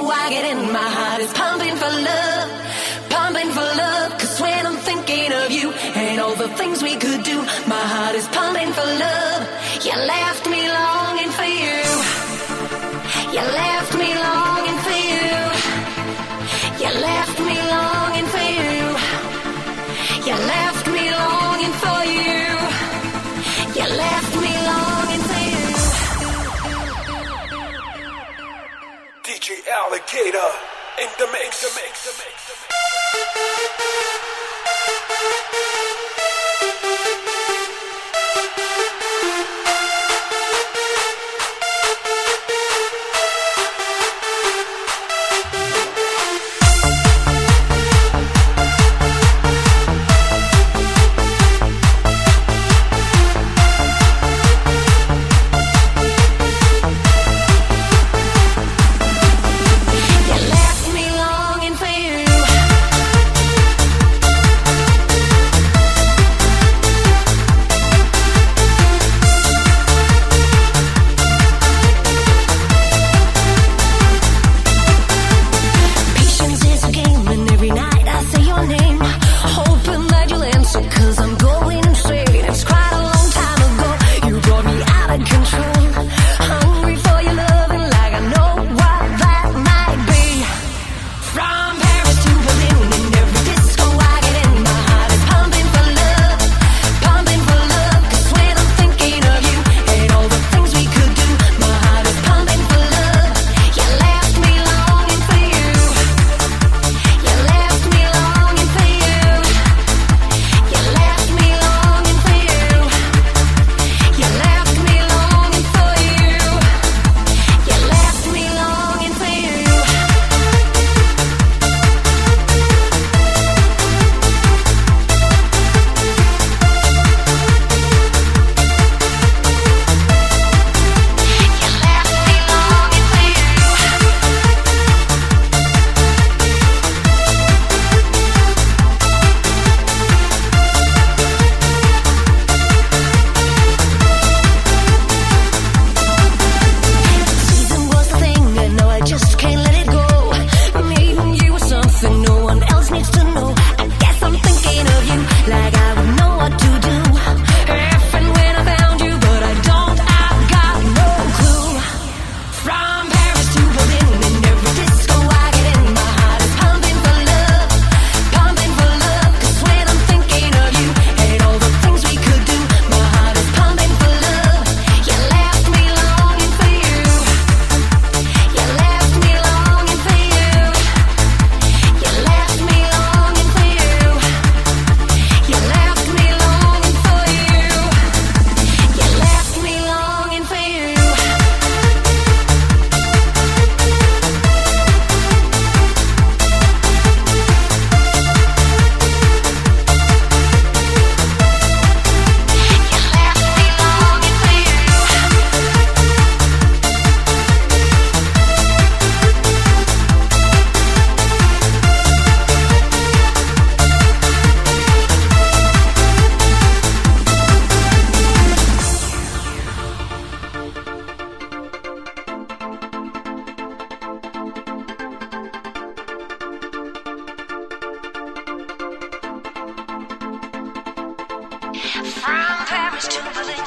I get in, my heart is pumping for love, pumping for love. 'Cause when I'm thinking of you and all the things we could do, my heart is pumping for love. You left me longing for you. You left me longing for you. You left me longing for you. You left me longing for you. You left me longing for you. DJ Alligator in the mix, the mix, the mix, the mix. From Paris to Berlin.